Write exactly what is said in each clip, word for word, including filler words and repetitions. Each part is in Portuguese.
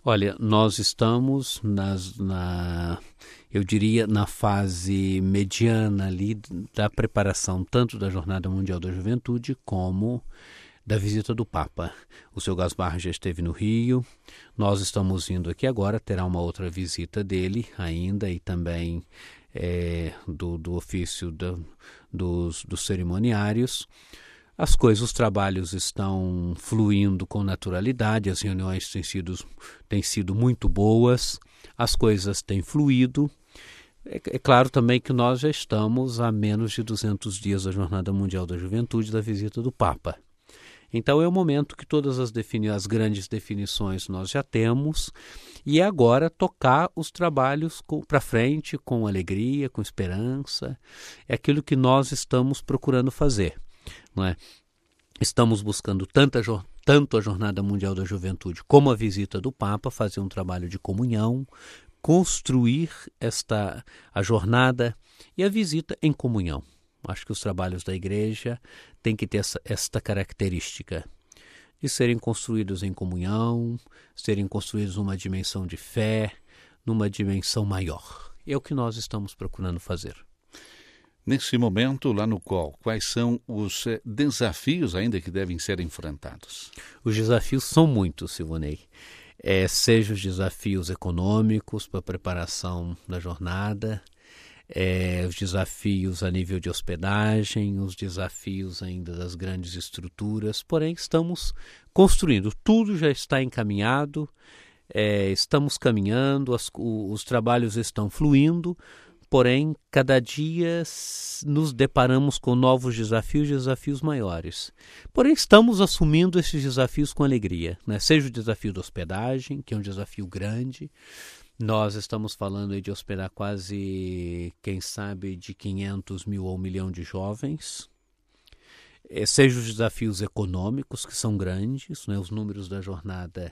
Olha, nós estamos nas, na, eu diria, na fase mediana ali da preparação tanto da Jornada Mundial da Juventude como da visita do Papa. O seu Gasbar já esteve no Rio, nós estamos indo aqui agora, terá uma outra visita dele ainda e também é, do, do ofício da, dos, dos cerimoniários. As coisas, os trabalhos estão fluindo com naturalidade, as reuniões têm sido, têm sido muito boas, as coisas têm fluído. É, é claro também que nós já estamos a menos de duzentos dias da Jornada Mundial da Juventude, da visita do Papa. Então é o momento que todas as, defini- as grandes definições nós já temos e é agora tocar os trabalhos para frente com alegria, com esperança. É aquilo que nós estamos procurando fazer. Não é? Estamos buscando tanta, tanto a Jornada Mundial da Juventude como a visita do Papa, fazer um trabalho de comunhão, construir esta, a jornada e a visita em comunhão. Acho que os trabalhos da igreja têm que ter essa, esta característica de serem construídos em comunhão, serem construídos numa dimensão de fé, numa dimensão maior. É o que nós estamos procurando fazer. Nesse momento, lá no C O L, quais são os eh, desafios ainda que devem ser enfrentados? Os desafios são muitos, Silvonei. É, seja os desafios econômicos para a preparação da jornada, é, os desafios a nível de hospedagem, os desafios ainda das grandes estruturas, porém estamos construindo, tudo já está encaminhado, é, estamos caminhando, as, o, os trabalhos estão fluindo. Porém, cada dia nos deparamos com novos desafios, desafios maiores. Porém, estamos assumindo esses desafios com alegria, né? Seja o desafio da hospedagem, que é um desafio grande. Nós estamos falando aí de hospedar quase, quem sabe, de quinhentos mil ou um milhão de jovens. Seja os desafios econômicos, que são grandes, né? Os números da jornada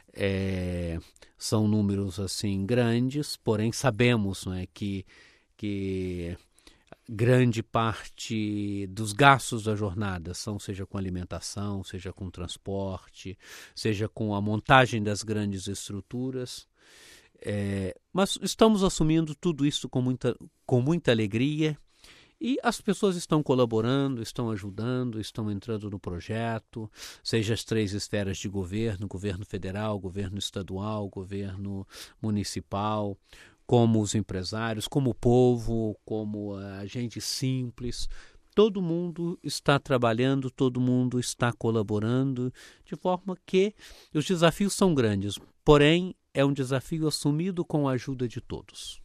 É, são números assim grandes, porém sabemos, não é, que, que grande parte dos gastos da jornada são, seja com alimentação, seja com transporte, seja com a montagem das grandes estruturas. É, mas estamos assumindo tudo isso com muita, com muita alegria. E as pessoas estão colaborando, estão ajudando, estão entrando no projeto, seja as três esferas de governo, governo federal, governo estadual, governo municipal, como os empresários, como o povo, como a gente simples. Todo mundo está trabalhando, todo mundo está colaborando, de forma que os desafios são grandes, porém é um desafio assumido com a ajuda de todos.